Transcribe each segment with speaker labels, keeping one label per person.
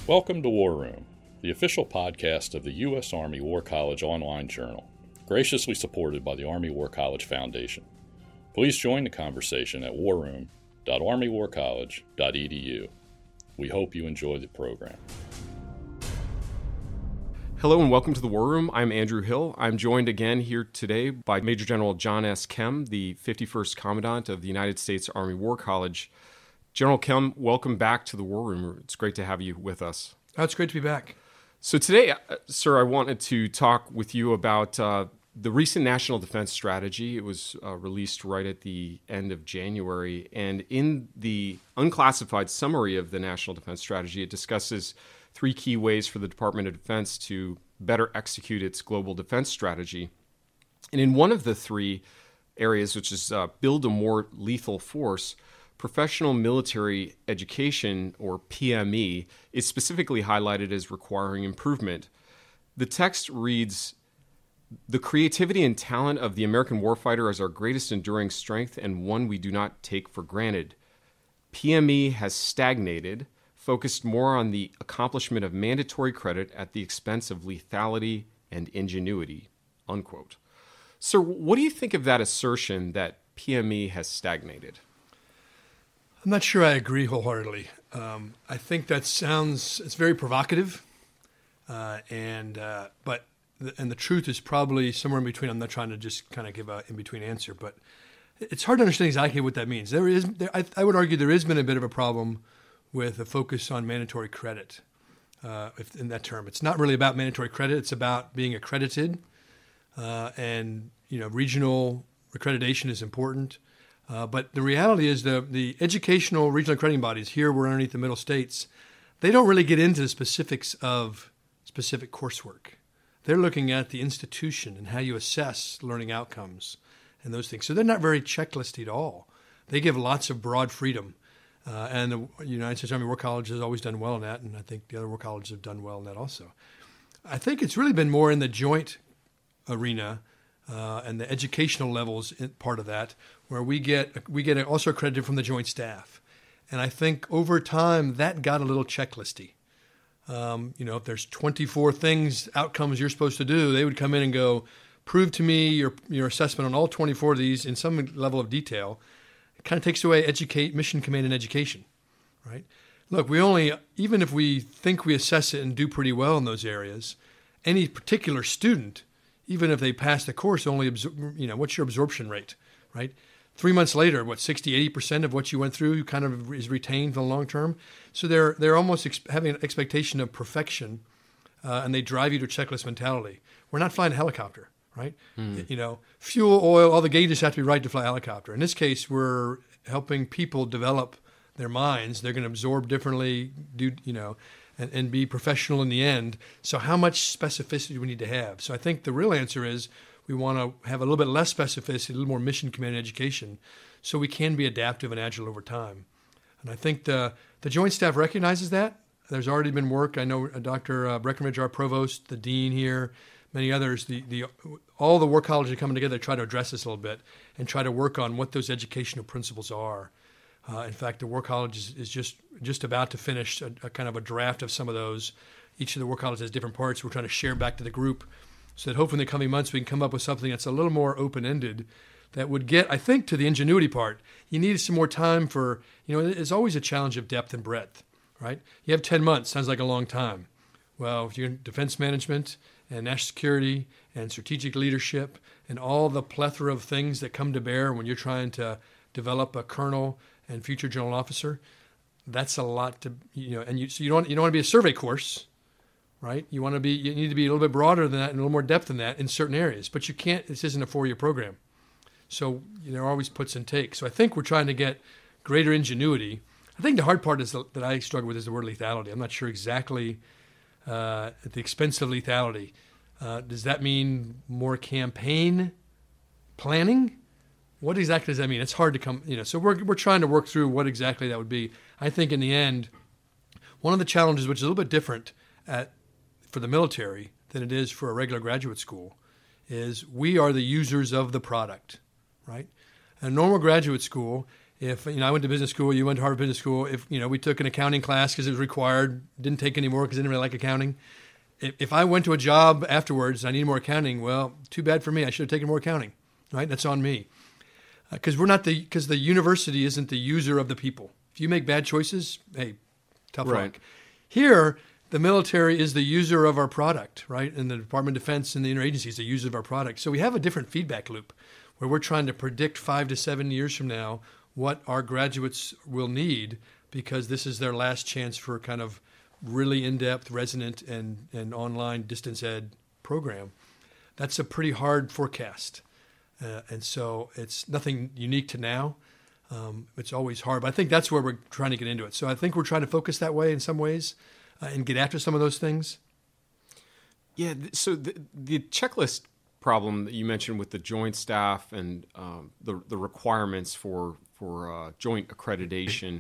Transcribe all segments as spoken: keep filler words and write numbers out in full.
Speaker 1: Welcome to War Room, the official podcast of the U S Army War College Online Journal, graciously supported by the Army War College Foundation. Please join the conversation at war room dot army war college dot e d u. We hope you enjoy the program.
Speaker 2: Hello and welcome to the War Room. I'm Andrew Hill. I'm joined again here today by Major General John S. Kem, the fifty-first Commandant of the United States Army War College. General Kem, welcome back to the War Room. It's great to have you with us.
Speaker 3: Oh, it's great to be back.
Speaker 2: So today, uh, sir, I wanted to talk with you about uh, the recent National Defense Strategy. It was uh, released right at the end of January. And in the unclassified summary of the National Defense Strategy, it discusses three key ways for the Department of Defense to better execute its global defense strategy. And in one of the three areas, which is uh, build a more lethal force, professional military education, or P M E, is specifically highlighted as requiring improvement. The text reads, "The creativity and talent of the American warfighter is our greatest enduring strength and one we do not take for granted. P M E has stagnated, focused more on the accomplishment of mandatory credit at the expense of lethality and ingenuity," unquote. Sir, what do you think of that assertion that P M E has stagnated?
Speaker 3: I'm not sure I agree wholeheartedly. Um, I think that sounds, it's very provocative, uh, and uh, but the, and the truth is probably somewhere in between. I'm not trying to just kind of give a in-between answer, but it's hard to understand exactly what that means. There is, there, I, I would argue there has been a bit of a problem with a focus on mandatory credit, uh, if, in that term. It's not really about mandatory credit. It's about being accredited, uh, and you know, regional accreditation is important. Uh, but the reality is the the educational regional accrediting bodies, here we're underneath the middle states, they don't really get into the specifics of specific coursework. They're looking at the institution and how you assess learning outcomes and those things. So they're not very checklisty at all. They give lots of broad freedom. Uh, and the United States Army War College has always done well in that, and I think the other war colleges have done well in that also. I think it's really been more in the joint arena uh, and the educational levels in part of that, where we get we get also accredited from the joint staff. And I think over time that got a little checklisty. Um, you know, if there's twenty-four things, outcomes you're supposed to do, they would come in and go, prove to me your your assessment on all twenty-four of these in some level of detail. Kind of takes away educate mission command and education, right? Look, we only, even if we think we assess it and do pretty well in those areas, any particular student, even if they pass the course, only absor- you know, what's your absorption rate, right? Three months later, what, sixty, eighty percent of what you went through kind of is retained for the long term. So they're they're almost ex- having an expectation of perfection, uh, and they drive you to checklist mentality. We're not flying a helicopter. Right? Mm. You know, fuel, oil, all the gauges have to be right to fly a helicopter. In this case, we're helping people develop their minds. They're going to absorb differently, do you know, and, and be professional in the end. So how much specificity do we need to have? So I think the real answer is we want to have a little bit less specificity, a little more mission command education, so we can be adaptive and agile over time. And I think the the Joint Staff recognizes that. There's already been work. I know Doctor Uh, Breckenridge, our provost, the dean here, many others, the, the all the war colleges are coming together to try to address this a little bit and try to work on what those educational principles are. Uh, in fact, the war college is, is just just about to finish a, a kind of a draft of some of those. Each of the war colleges has different parts. We're trying to share back to the group so that hopefully in the coming months we can come up with something that's a little more open-ended that would get, I think, to the ingenuity part. You need some more time for, you know, it's always a challenge of depth and breadth, right? You have ten months, sounds like a long time. Well, if you're in defense management and national security and strategic leadership and all the plethora of things that come to bear when you're trying to develop a colonel and future general officer, that's a lot to, you know, and you, so you don't, you don't want to be a survey course, right? You want to be, you need to be a little bit broader than that and a little more depth than that in certain areas, but you can't, this isn't a four-year program. So you know, there are always puts and takes. So I think we're trying to get greater ingenuity. I think the hard part is the, that I struggle with is the word lethality. I'm not sure exactly uh, at the expense of lethality. Uh, does that mean more campaign planning? What exactly does that mean? It's hard to come, you know, so we're we're trying to work through what exactly that would be. I think in the end, one of the challenges, which is a little bit different at for the military than it is for a regular graduate school, is we are the users of the product, right? A normal graduate school, If, you know, I went to business school, you went to Harvard Business School. If, you know, we took an accounting class because it was required, didn't take any more because I didn't really like accounting. If, if I went to a job afterwards and I needed more accounting, well, too bad for me. I should have taken more accounting, right? That's on me. Because uh, we're not the, because the university isn't the user of the people. If you make bad choices, hey, tough
Speaker 2: right.
Speaker 3: luck. Here, the military is the user of our product, right? And the Department of Defense and the interagency is the user of our product. So we have a different feedback loop where we're trying to predict five to seven years from now what our graduates will need, because this is their last chance for kind of really in-depth, resonant, and, and online distance ed program. That's a pretty hard forecast. Uh, and so it's nothing unique to now. Um, it's always hard. But I think that's where we're trying to get into it. So I think we're trying to focus that way in some ways uh, and get after some of those things.
Speaker 2: Yeah, so the, the checklist problem that you mentioned with the joint staff and um, the the requirements for for uh, joint accreditation.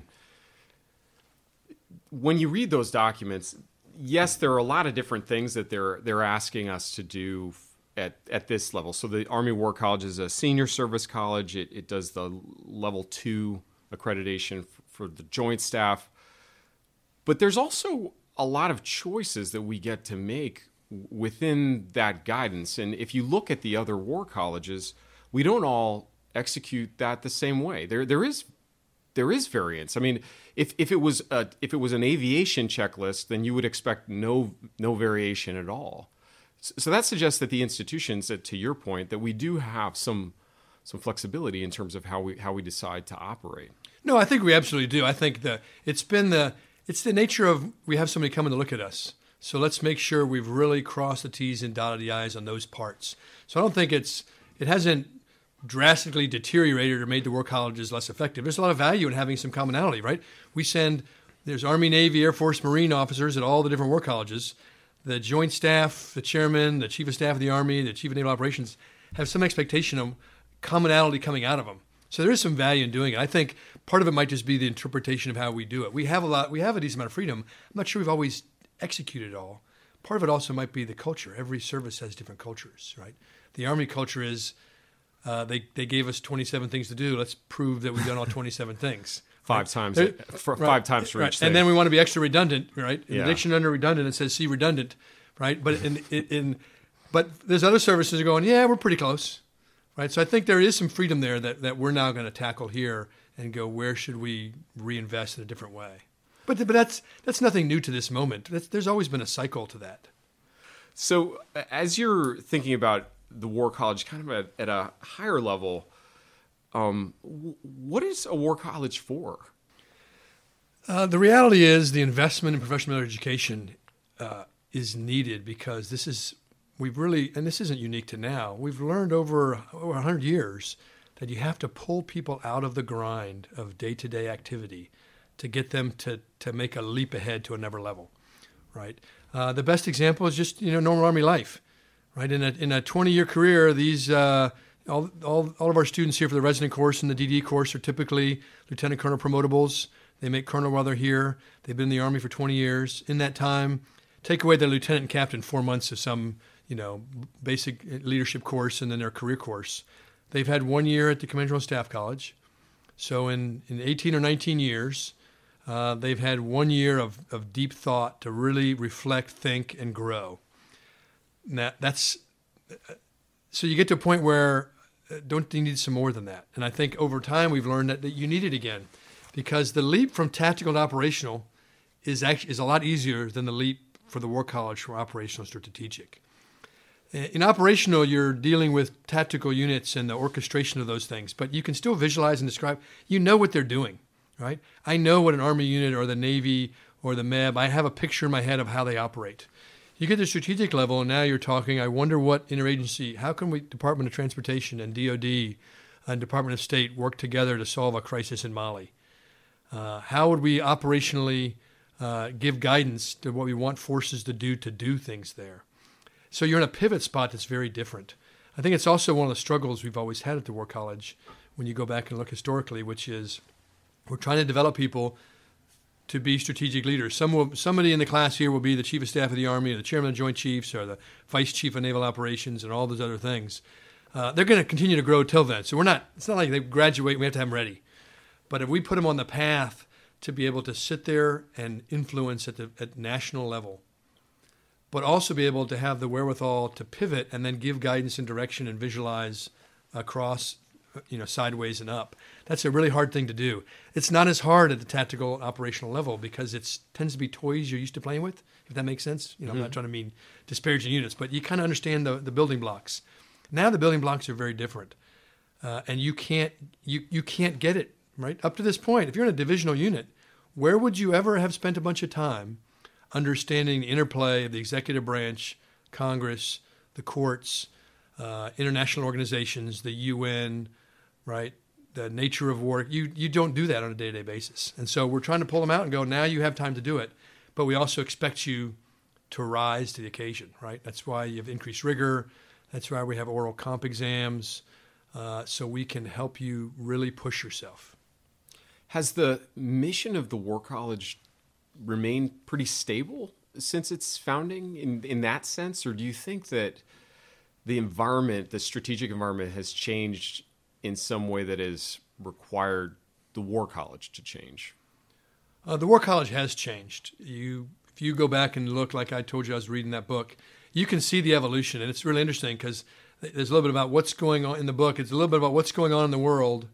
Speaker 2: When you read those documents, yes, there are a lot of different things that they're they're asking us to do at at this level. So the Army War College is a senior service college. It it does the level two accreditation f- for the joint staff. But there's also a lot of choices that we get to make within that guidance. And if you look at the other war colleges, we don't all execute that the same way. There there is there is variance. I mean, if if it was a, if it was an aviation checklist, then you would expect no no variation at all. So that suggests that the institutions, that, to your point, that we do have some some flexibility in terms of how we how we decide to operate.
Speaker 3: No, I think we absolutely do. I think that it's been the it's the nature of we have somebody coming to look at us. So let's make sure we've really crossed the T's and dotted the I's on those parts. So I don't think it's it hasn't drastically deteriorated or made the war colleges less effective. There's a lot of value in having some commonality, right? We send there's Army, Navy, Air Force, Marine officers at all the different war colleges. The joint staff, the chairman, the chief of staff of the Army, the chief of naval operations have some expectation of commonality coming out of them. So there is some value in doing it. I think part of it might just be the interpretation of how we do it. We have a lot. We have a decent amount of freedom. I'm not sure we've always executed it all. Part of it also might be the culture. Every service has different cultures, right? The Army culture is uh, they they gave us twenty-seven things to do. Let's prove that we've done all twenty-seven things.
Speaker 2: Five
Speaker 3: right?
Speaker 2: times,
Speaker 3: there,
Speaker 2: for
Speaker 3: right,
Speaker 2: five times for
Speaker 3: right.
Speaker 2: each thing.
Speaker 3: And then we want to be extra redundant, right? In
Speaker 2: yeah.
Speaker 3: the dictionary under redundant, it says see redundant, right? But in, in, in but there's other services that are going, yeah, we're pretty close, right? So I think there is some freedom there that, that we're now going to tackle here and go, where should we reinvest in a different way? But but that's that's nothing new to this moment. That's, there's always been a cycle to that.
Speaker 2: So as you're thinking about the War College kind of at, at a higher level, um, what is a War College for?
Speaker 3: Uh, the reality is the investment in professional education uh, is needed because this is, we've really, and this isn't unique to now, we've learned over, over one hundred years that you have to pull people out of the grind of day-to-day activity to get them to, to make a leap ahead to another level, right? Uh, the best example is just, you know, normal Army life, right? In a in a twenty-year career, these uh, all, all all of our students here for the resident course and the D D course are typically lieutenant colonel promotables. They make colonel while they're here. They've been in the Army for twenty years. In that time, take away their lieutenant and captain four months of some, you know, basic leadership course and then their career course. They've had one year at the Command General Staff College. So in, in eighteen or nineteen years, uh, they've had one year of, of deep thought to really reflect, think, and grow. And that, that's so you get to a point where uh, don't you need some more than that? And I think over time we've learned that, that you need it again, because the leap from tactical to operational is actually is a lot easier than the leap for the War College from operational to strategic. In operational, you're dealing with tactical units and the orchestration of those things, but you can still visualize and describe. You know what they're doing, right? I know what an Army unit or the Navy or the M E B, I have a picture in my head of how they operate. You get to the strategic level, and now you're talking, I wonder what interagency, how can we, Department of Transportation and D O D and Department of State work together to solve a crisis in Mali? Uh, how would we operationally uh, give guidance to what we want forces to do to do things there? So you're in a pivot spot that's very different. I think it's also one of the struggles we've always had at the War College when you go back and look historically, which is we're trying to develop people to be strategic leaders. Some will, somebody in the class here will be the Chief of Staff of the Army or the Chairman of the Joint Chiefs or the Vice Chief of Naval Operations and all those other things. Uh, they're going to continue to grow till then. So we're not, it's not like they graduate and we have to have them ready. But if we put them on the path to be able to sit there and influence at the at national level, but also be able to have the wherewithal to pivot and then give guidance and direction and visualize across, you know, sideways and up. That's a really hard thing to do. It's not as hard at the tactical operational level because it tends to be toys you're used to playing with, if that makes sense. You know, mm-hmm. I'm not trying to mean disparaging units, but you kind of understand the, the building blocks. Now the building blocks are very different, uh, and you can't you you can't get it right up to this point. If you're in a divisional unit, where would you ever have spent a bunch of time understanding the interplay of the executive branch, Congress, the courts, uh, international organizations, the U N, right? The nature of war? You you don't do that on a day-to-day basis, and so we're trying to pull them out and go. Now you have time to do it, but we also expect you to rise to the occasion, right? That's why you have increased rigor. That's why we have oral comp exams, uh, so we can help you really push yourself.
Speaker 2: Has the mission of the War College remained pretty stable since its founding in, in that sense? Or do you think that the environment, the strategic environment, has changed in some way that has required the War College to change?
Speaker 3: Uh, the War College has changed. You, if you go back and look, like I told you I was reading that book, you can see the evolution, and it's really interesting because there's a little bit about what's going on in the book. It's a little bit about what's going on in the world,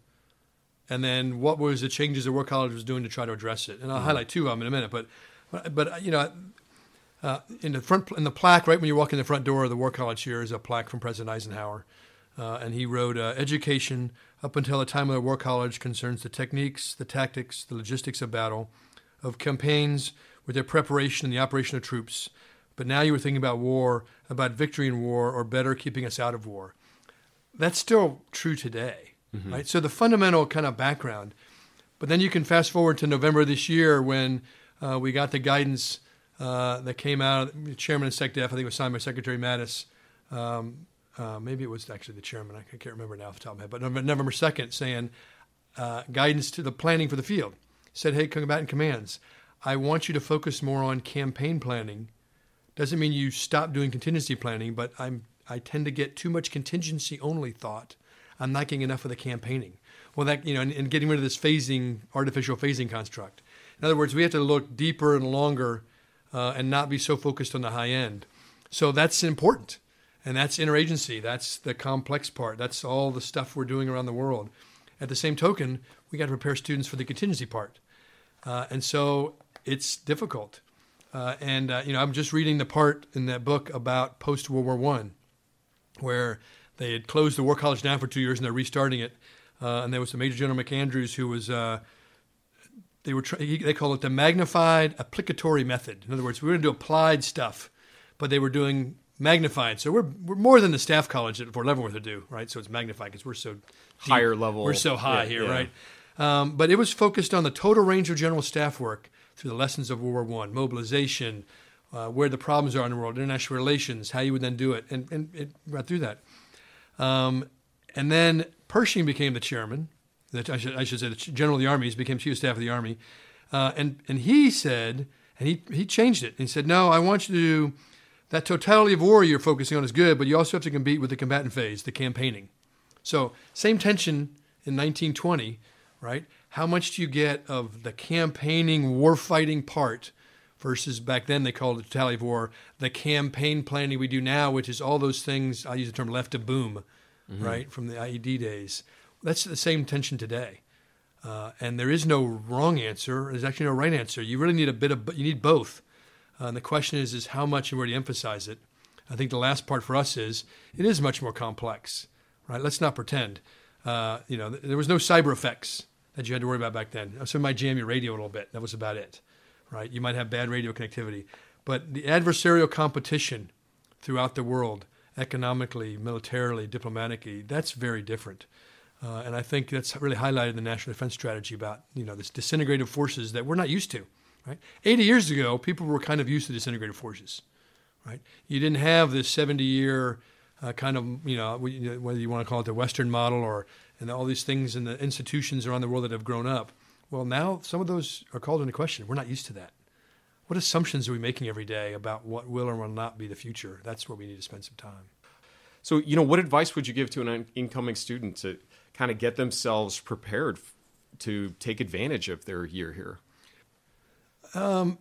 Speaker 3: and then what was the changes the War College was doing to try to address it. And I'll mm-hmm. highlight two of them in a minute. But, but, but you know, uh, in the front, in the plaque, right when you walk in the front door of the War College here is a plaque from President Eisenhower, uh, and he wrote, uh, "Education up until the time of the War College concerns the techniques, the tactics, the logistics of battle, of campaigns with their preparation and the operation of troops. But now you were thinking about war, about victory in war, or better, keeping us out of war." That's still true today, mm-hmm. right? So the fundamental kind of background. But then you can fast forward to November of this year when uh, we got the guidance uh, that came out, the chairman of SecDef, I think it was signed by Secretary Mattis. Um, uh, maybe it was actually the chairman, I can't remember now off the top of my head, but November second saying uh, guidance to the planning for the field. Said, hey, combatant commands, I want you to focus more on campaign planning. Doesn't mean you stop doing contingency planning, but I'm I tend to get too much contingency only thought. I'm not getting enough of the campaigning. Well, that you know, and, and getting rid of this phasing, artificial phasing construct. In other words, we have to look deeper and longer, uh, and not be so focused on the high end. So that's important, and that's interagency. That's the complex part. That's all the stuff we're doing around the world. At the same token, we got to prepare students for the contingency part, uh, and so it's difficult. Uh, and, uh, you know, I'm just reading the part in that book about post-World War One, where they had closed the War College down for two years and they're restarting it. Uh, and there was the Major General McAndrews who was, uh, they were, tra- they call it the magnified applicatory method. In other words, we were going to do applied stuff, but they were doing magnified. So we're we're more than the staff college at Fort Leavenworth would do, right? So it's magnified because we're so deep.
Speaker 2: Higher level.
Speaker 3: We're so high
Speaker 2: yeah,
Speaker 3: here,
Speaker 2: yeah.
Speaker 3: right? Um, but it was focused on the total range of general staff work through the lessons of World War One, mobilization, uh, where the problems are in the world, international relations, how you would then do it, and, and it right through that. Um, and then Pershing became the chairman. I should, I should say the general of the Army. He became chief of staff of the Army. Uh, and, and he said, and he, he changed it. He said, no, I want you to do, that totality of war you're focusing on is good, but you also have to compete with the combatant phase, the campaigning. So same tension in nineteen twenty, right? How much do you get of the campaigning, war-fighting part versus back then they called it totality of war, the campaign planning we do now, which is all those things, I use the term left to boom, mm-hmm. right, from the I E D days. That's the same tension today. Uh, and there is no wrong answer. There's actually no right answer. You really need a bit of, you need both. Uh, and the question is, is how much and where do you emphasize it? I think the last part for us is, it is much more complex, right? Let's not pretend. Uh, you know, th- there was no cyber effects that you had to worry about back then. So it might jam your radio a little bit. That was about it, right? You might have bad radio connectivity. But the adversarial competition throughout the world, economically, militarily, diplomatically, that's very different. Uh, and I think that's really highlighted the National Defense Strategy about, you know, this disintegrative forces that we're not used to, right? eighty years ago, people were kind of used to disintegrative forces, right? You didn't have this seventy-year uh, kind of, you know, whether you want to call it the Western model or and all these things in the institutions around the world that have grown up. Well, now some of those are called into question. We're not used to that. What assumptions are we making every day about what will or will not be the future? That's where we need to spend some time.
Speaker 2: So, you know, what advice would you give to an incoming student to kind of get themselves prepared to take advantage of their year here?
Speaker 3: Um,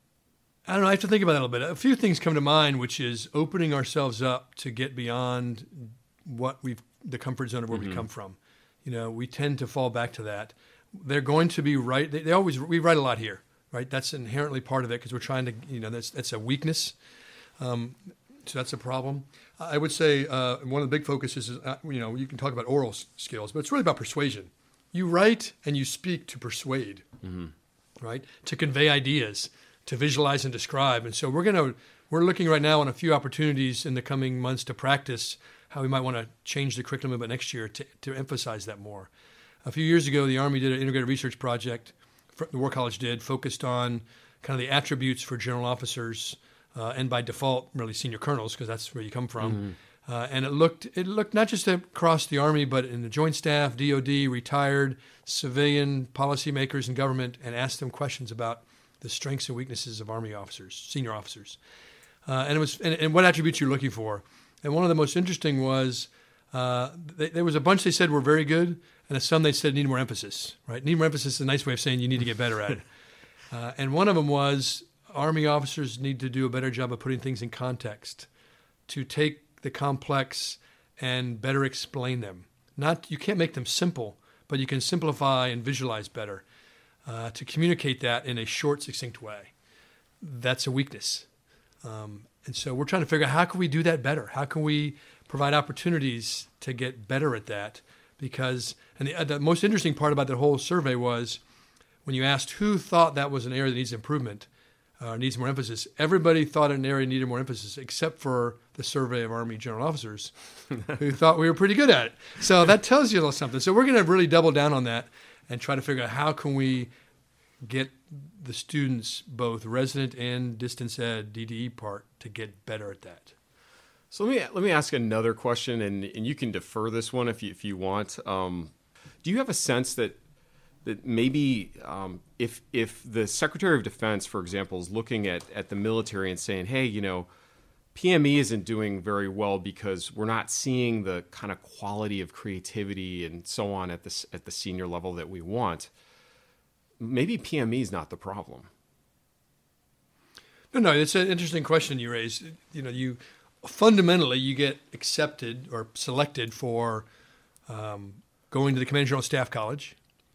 Speaker 3: I don't know. I have to think about that a little bit. A few things come to mind, which is opening ourselves up to get beyond what we've the comfort zone of where mm-hmm. we come from. You know, we tend to fall back to that. They're going to be right. They, they always we write a lot here, right? That's inherently part of it because we're trying to, you know, that's that's a weakness. Um, so that's a problem. I would say uh, one of the big focuses is, uh, you know, you can talk about oral s- skills, but it's really about persuasion. You write and you speak to persuade, mm-hmm. right? To convey ideas, to visualize and describe. And so we're gonna we're looking right now on a few opportunities in the coming months to practice how we might want to change the curriculum a bit next year to, to emphasize that more. A few years ago, the Army did an integrated research project, the War College did, focused on kind of the attributes for general officers, uh, and by default, really senior colonels, because that's where you come from. Mm-hmm. Uh, and it looked it looked not just across the Army, but in the Joint Staff, D O D, retired, civilian, policymakers, and government, and asked them questions about the strengths and weaknesses of Army officers, senior officers. Uh, and it was and, and what attributes you're looking for. And one of the most interesting was uh, they, there was a bunch they said were very good, and some they said need more emphasis. Right? Need more emphasis is a nice way of saying you need to get better at it. Uh, and one of them was Army officers need to do a better job of putting things in context, to take the complex and better explain them. Not you can't make them simple, but you can simplify and visualize better. Uh, to communicate that in a short, succinct way. That's a weakness. Um, and so we're trying to figure out how can we do that better? How can we provide opportunities to get better at that? Because, and the, the most interesting part about the whole survey was when you asked who thought that was an area that needs improvement, uh, needs more emphasis, everybody thought an area needed more emphasis except for the survey of Army general officers who thought we were pretty good at it. So that tells you a little something. So we're going to really double down on that and try to figure out how can we get the students, both resident and distance ed, D D E part, to get better at that.
Speaker 2: So let me let me ask another question, and, and you can defer this one if you if you want. Um, do you have a sense that that maybe um, if if the Secretary of Defense, for example, is looking at, at the military and saying, hey, you know, P M E isn't doing very well because we're not seeing the kind of quality of creativity and so on at the at the senior level that we want. Maybe P M E is not the problem.
Speaker 3: No, no, it's an interesting question you raise. You know, you fundamentally you get accepted or selected for um, going to the Command General Staff College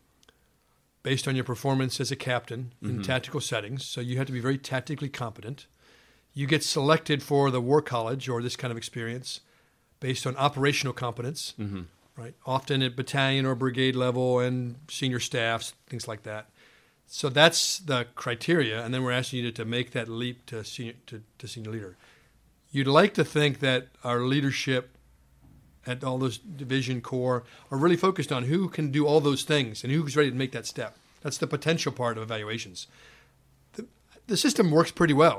Speaker 3: based on your performance as a captain in mm-hmm. tactical settings. So you have to be very tactically competent. You get selected for the War College or this kind of experience based on operational competence, mm-hmm. right? Often at battalion or brigade level and senior staffs, things like that. So that's the criteria, and then we're asking you to, to make that leap to senior, to, to senior leader. You'd like to think that our leadership at all those division corps are really focused on who can do all those things and who's ready to make that step. That's the potential part of evaluations. The, the system works pretty well.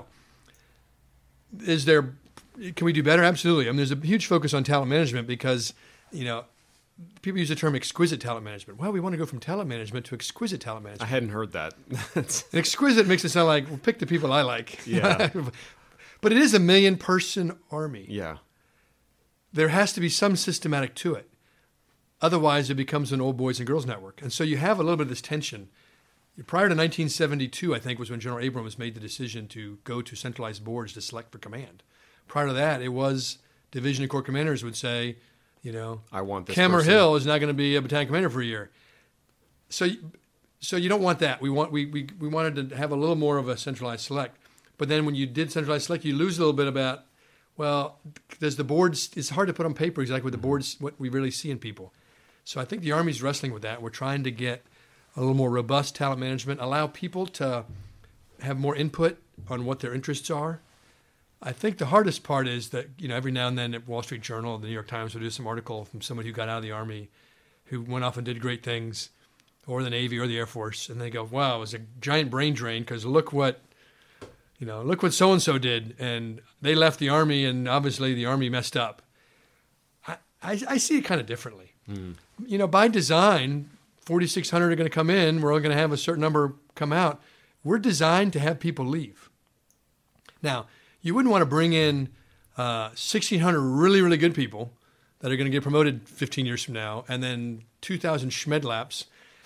Speaker 3: Is there? Can we do better? Absolutely. I mean, there's a huge focus on talent management because, you know, people use the term exquisite talent management. Well, we want to go from talent management to exquisite talent management.
Speaker 2: I hadn't heard that.
Speaker 3: Exquisite makes it sound like, well, pick the people I like.
Speaker 2: Yeah.
Speaker 3: But it is a million-person army.
Speaker 2: Yeah.
Speaker 3: There has to be some systematic to it. Otherwise, it becomes an old boys and girls network. And so you have a little bit of this tension. Prior to nineteen seventy-two, I think, was when General Abrams made the decision to go to centralized boards to select for command. Prior to that, it was division and corps commanders would say, you know,
Speaker 2: I want this
Speaker 3: Cameron
Speaker 2: person.
Speaker 3: Hill is not going to be a battalion commander for a year. So, so you don't want that. We want we, we we wanted to have a little more of a centralized select. But then when you did centralized select, you lose a little bit about, well, does the boards? It's hard to put on paper exactly what the boards, what we really see in people. So I think the Army's wrestling with that. We're trying to get a little more robust talent management, allow people to have more input on what their interests are. I think the hardest part is that, you know, every now and then at Wall Street Journal, the New York Times will do some article from someone who got out of the Army, who went off and did great things, or the Navy or the Air Force, and they go, wow, it was a giant brain drain because look what, you know, look what so-and-so did, and they left the Army, and obviously the Army messed up. I, I, I see it kind of differently. Mm. You know, by design, forty-six hundred are going to come in. We're only going to have a certain number come out. We're designed to have people leave. Now, you wouldn't want to bring in uh, sixteen hundred really, really good people that are going to get promoted fifteen years from now, and then two thousand schmedlaps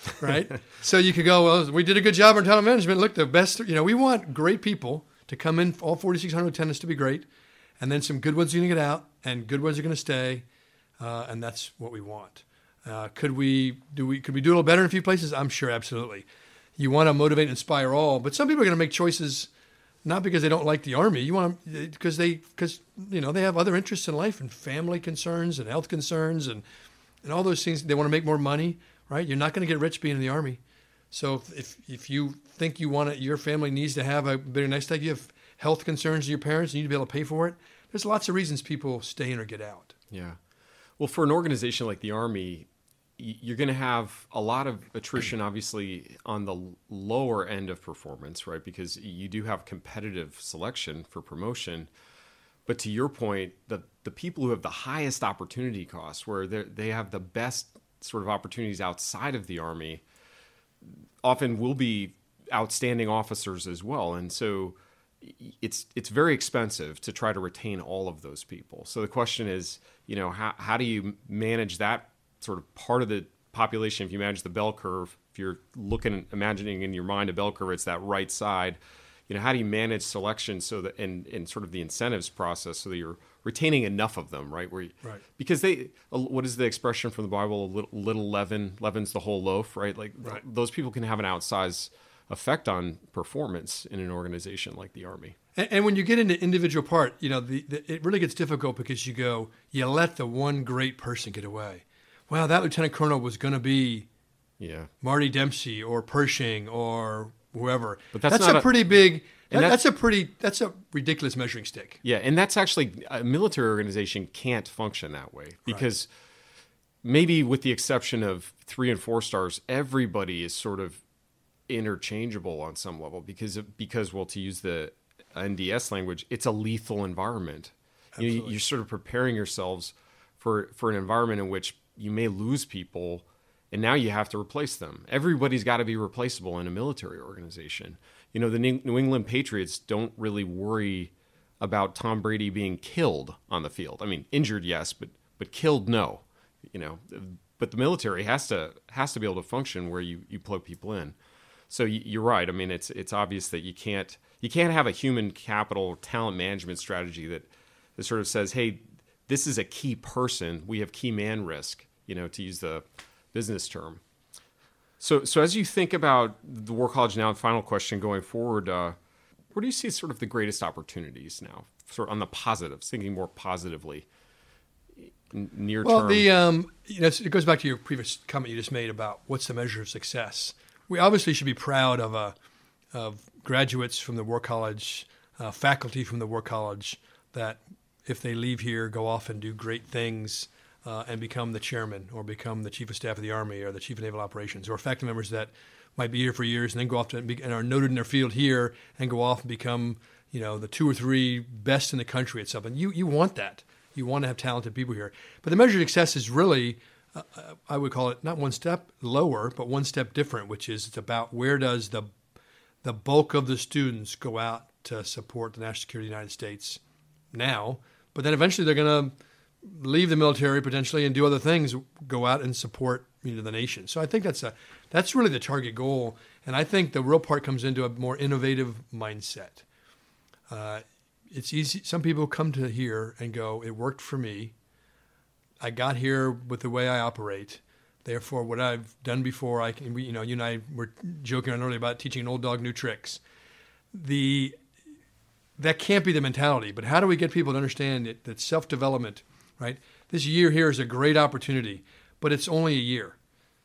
Speaker 3: right? So you could go, well, we did a good job in talent management. Look, the best, you know, we want great people to come in, all forty-six hundred attendants to be great, and then some good ones are going to get out, and good ones are going to stay, uh, and that's what we want. Uh, could we do we could we do a little better in a few places? I'm sure, absolutely. You want to motivate and inspire all, but some people are going to make choices not because they don't like the Army. You want them because they because you know they have other interests in life and family concerns and health concerns and and all those things. They want to make more money, right? You're not going to get rich being in the Army. So if if, if you think you want it, your family needs to have a better next tag. You have health concerns to your parents. You need to be able to pay for it. There's lots of reasons people stay in or get out.
Speaker 2: Yeah. Well, for an organization like the Army, you're going to have a lot of attrition, obviously, on the lower end of performance, right? Because you do have competitive selection for promotion. But to your point, the, the people who have the highest opportunity costs, where they have the best sort of opportunities outside of the Army, often will be outstanding officers as well. And so it's it's very expensive to try to retain all of those people. So the question is, you know, how how do you manage that sort of part of the population? If you manage the bell curve, if you're looking, imagining in your mind a bell curve, it's that right side. You know, how do you manage selection so that and, and sort of the incentives process so that you're retaining enough of them, right? Where you,
Speaker 3: right.
Speaker 2: Because they, what is the expression from the Bible? A little, little leaven leavens the whole loaf, right? Like
Speaker 3: right.
Speaker 2: th- those people can have an outsized effect on performance in an organization like the Army.
Speaker 3: And, and when you get into individual part, you know, the, the, it really gets difficult because you go, you let the one great person get away. Wow, that lieutenant colonel was going to be
Speaker 2: yeah.
Speaker 3: Marty Dempsey or Pershing or whoever.
Speaker 2: But that's,
Speaker 3: that's
Speaker 2: not
Speaker 3: a, a pretty big. That,
Speaker 2: that's,
Speaker 3: that's a pretty. That's a ridiculous measuring stick.
Speaker 2: Yeah, and that's actually a military organization can't function that way because right. maybe with the exception of three and four stars, everybody is sort of interchangeable on some level because of, because well, to use the N D S language, it's a lethal environment. You, you're sort of preparing yourselves for for an environment in which you may lose people, and now you have to replace them. Everybody's got to be replaceable in a military organization. You know, the New England Patriots don't really worry about Tom Brady being killed on the field. I mean, injured, yes, but but killed, no. You know, but the military has to has to be able to function where you, you plug people in. So you're right. I mean, it's it's obvious that you can't you can't have a human capital talent management strategy that, that sort of says, hey, this is a key person. We have key man risk, you know, to use the business term. So so as you think about the War College Now, final question going forward, uh, where do you see sort of the greatest opportunities now, sort of on the positives, thinking more positively, near
Speaker 3: well,
Speaker 2: term?
Speaker 3: Well, the um, you know, it goes back to your previous comment you just made about what's the measure of success. We obviously should be proud of uh, of graduates from the War College, uh, faculty from the War College, that if they leave here, go off and do great things uh, and become the chairman or become the chief of staff of the Army or the chief of naval operations, or faculty members that might be here for years and then go off to and, be, and are noted in their field here and go off and become, you know, the two or three best in the country at something. You you want that. You want to have talented people here. But the measure of success is really, uh, I would call it not one step lower, but one step different, which is it's about where does the the bulk of the students go out to support the national security of the United States now, but then eventually they're going to leave the military potentially and do other things, go out and support, you know, the nation. So I think that's a that's really the target goal, and I think the real part comes into a more innovative mindset. Uh, it's easy. Some people come to here and go, "It worked for me. I got here with the way I operate. Therefore, what I've done before, I can." We, you know, you and I were joking earlier about teaching an old dog new tricks. The that can't be the mentality. But how do we get people to understand that, that self-development, right? This year here is a great opportunity, but it's only a year.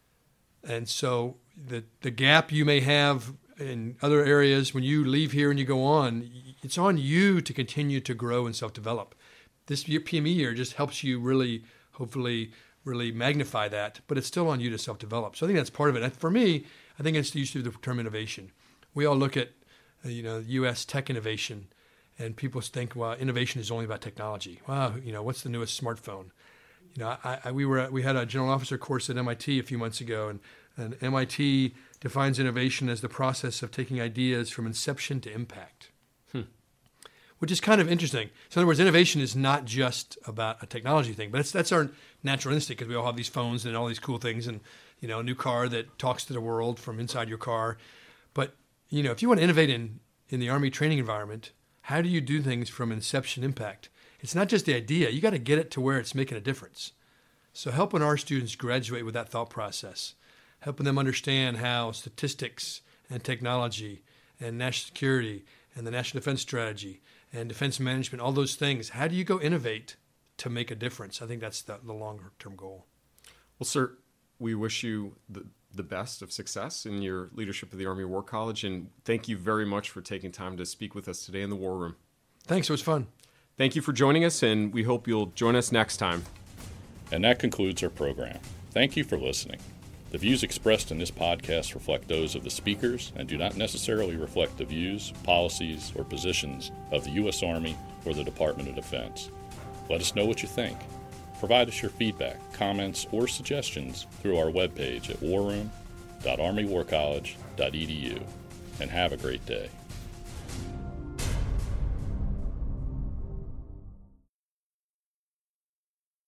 Speaker 3: And so the the gap you may have in other areas when you leave here and you go on, it's on you to continue to grow and self-develop. This year, P M E year just helps you really, hopefully, really magnify that, but it's still on you to self-develop. So I think that's part of it. And for me, I think it's used to the term innovation. We all look at, uh, you know, U S tech innovation, and people think, well, innovation is only about technology. Wow, you know, what's the newest smartphone? You know, I, I, we were we had a general officer course at M I T a few months ago, and, and M I T defines innovation as the process of taking ideas from inception to impact, hmm. which is kind of interesting. So in other words, innovation is not just about a technology thing, but it's, that's our natural instinct because we all have these phones and all these cool things, and you know, a new car that talks to the world from inside your car. But, you know, if you want to innovate in, in the Army training environment, how do you do things from inception impact? It's not just the idea. You got to get it to where it's making a difference. So helping our students graduate with that thought process, helping them understand how statistics and technology and national security and the national defense strategy and defense management, all those things, how do you go innovate to make a difference? I think that's the, the longer-term goal.
Speaker 2: Well, sir, we wish you the, the best of success in your leadership of the Army War College, and thank you very much for taking time to speak with us today in the War Room.
Speaker 3: Thanks. It was fun.
Speaker 2: Thank you for joining us, and we hope you'll join us next time.
Speaker 1: And that concludes our program. Thank you for listening. The views expressed in this podcast reflect those of the speakers and do not necessarily reflect the views, policies, or positions of the U S Army or the Department of Defense. Let us know what you think. Provide us your feedback, comments, or suggestions through our webpage at war room dot army war college dot e d u. And have a great day.